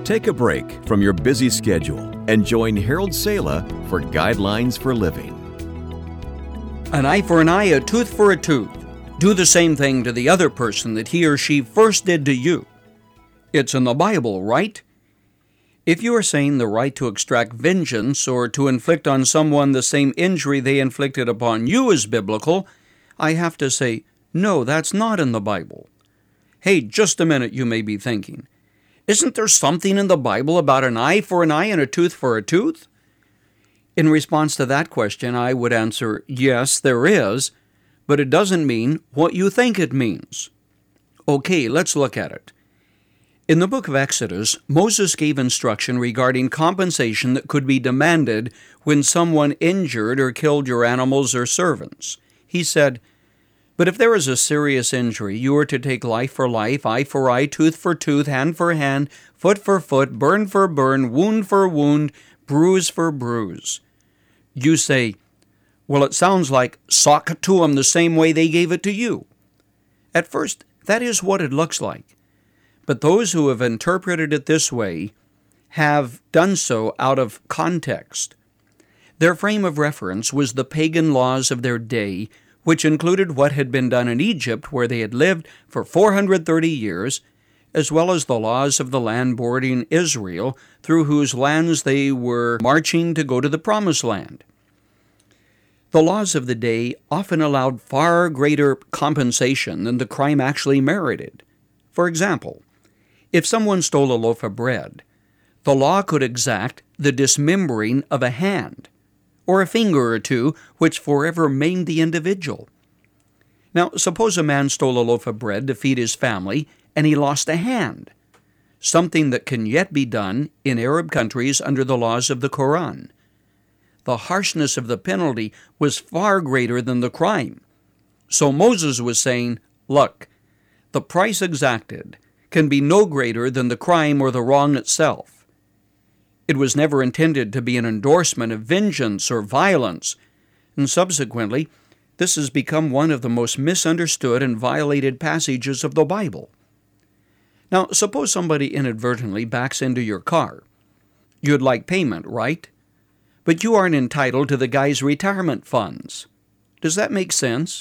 Take a break from your busy schedule and join Harold Sala for Guidelines for Living. An eye for an eye, a tooth for a tooth. Do the same thing to the other person that he or she first did to you. It's in the Bible, right? If you are saying the right to extract vengeance or to inflict on someone the same injury they inflicted upon you is biblical, I have to say, no, that's not in the Bible. Hey, just a minute, you may be thinking. Isn't there something in the Bible about an eye for an eye and a tooth for a tooth? In response to that question, I would answer, yes, there is, but it doesn't mean what you think it means. Okay, let's look at it. In the book of Exodus, Moses gave instruction regarding compensation that could be demanded when someone injured or killed your animals or servants. He said, "But if there is a serious injury, you are to take life for life, eye for eye, tooth for tooth, hand for hand, foot for foot, burn for burn, wound for wound, bruise for bruise." You say, well, it sounds like sock it to them the same way they gave it to you. At first, that is what it looks like. But those who have interpreted it this way have done so out of context. Their frame of reference was the pagan laws of their day, which included what had been done in Egypt, where they had lived for 430 years, as well as the laws of the land bordering Israel, through whose lands they were marching to go to the Promised Land. The laws of the day often allowed far greater compensation than the crime actually merited. For example, if someone stole a loaf of bread, the law could exact the dismembering of a hand, or a finger or two, which forever maimed the individual. Now, suppose a man stole a loaf of bread to feed his family, and he lost a hand, something that can yet be done in Arab countries under the laws of the Quran. The harshness of the penalty was far greater than the crime. So Moses was saying, look, the price exacted can be no greater than the crime or the wrong itself. It was never intended to be an endorsement of vengeance or violence, and subsequently, this has become one of the most misunderstood and violated passages of the Bible. Now, suppose somebody inadvertently backs into your car. You'd like payment, right? But you aren't entitled to the guy's retirement funds. Does that make sense?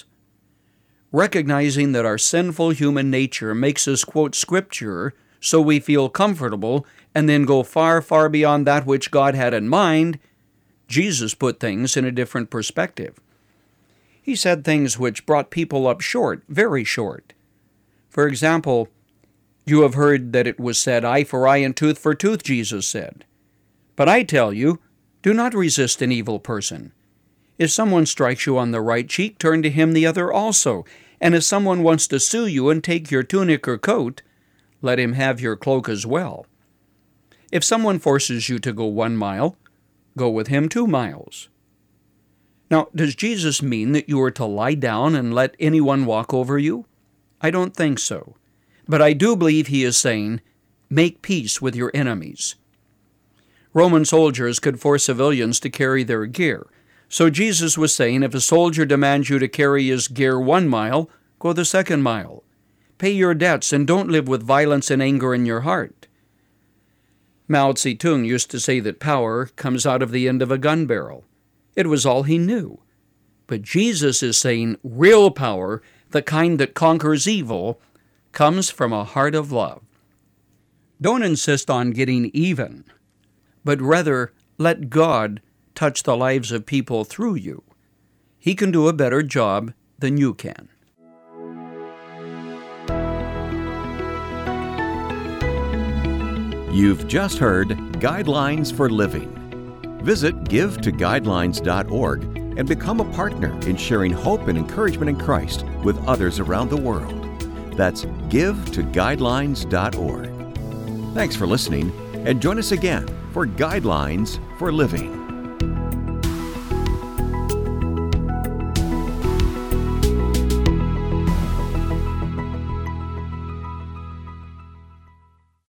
Recognizing that our sinful human nature makes us quote Scripture so we feel comfortable and then go far, far beyond that which God had in mind, Jesus put things in a different perspective. He said things which brought people up short, very short. For example, you have heard that it was said, eye for eye and tooth for tooth, Jesus said. But I tell you, do not resist an evil person. If someone strikes you on the right cheek, turn to him the other also. And if someone wants to sue you and take your tunic or coat, let him have your cloak as well. If someone forces you to go 1 mile, go with him 2 miles. Now, does Jesus mean that you are to lie down and let anyone walk over you? I don't think so. But I do believe he is saying, make peace with your enemies. Roman soldiers could force civilians to carry their gear. So Jesus was saying, if a soldier demands you to carry his gear 1 mile, go the 2nd mile. Pay your debts and don't live with violence and anger in your heart. Mao Zedong used to say that power comes out of the end of a gun barrel. It was all he knew. But Jesus is saying real power, the kind that conquers evil, comes from a heart of love. Don't insist on getting even, but rather let God touch the lives of people through you. He can do a better job than you can. You've just heard Guidelines for Living. Visit givetoguidelines.org and become a partner in sharing hope and encouragement in Christ with others around the world. That's givetoguidelines.org. Thanks for listening, and join us again for Guidelines for Living.